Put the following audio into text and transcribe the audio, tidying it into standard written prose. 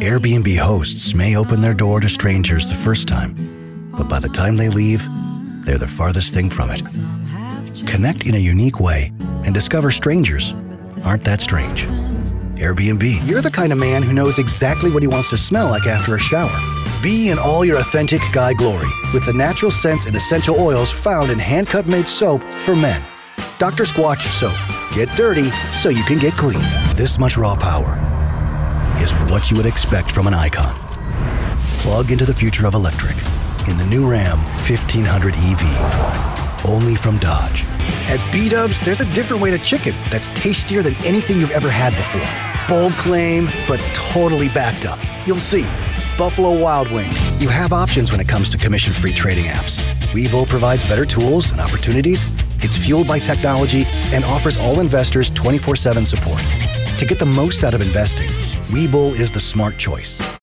Airbnb hosts may open their door to strangers the first time, but by the time they leave, they're the farthest thing from it. Connect in a unique way and discover strangers aren't that strange. Airbnb. You're the kind of man who knows exactly what he wants to smell like after a shower. Be in all your authentic guy glory with the natural scents and essential oils found in hand-cut made soap for men. Dr. Squatch Soap. Get dirty so you can get clean. This much raw power is what you would expect from an icon. Plug into the future of electric in the new Ram 1500 EV. Only from Dodge. At B-Dubs, there's a different way to chicken that's tastier than anything you've ever had before. Bold claim, but totally backed up. You'll see. Buffalo Wild Wings. You have options when it comes to commission-free trading apps. Webull provides better tools and opportunities. It's fueled by technology and offers all investors 24/7 support. To get the most out of investing, Webull is the smart choice.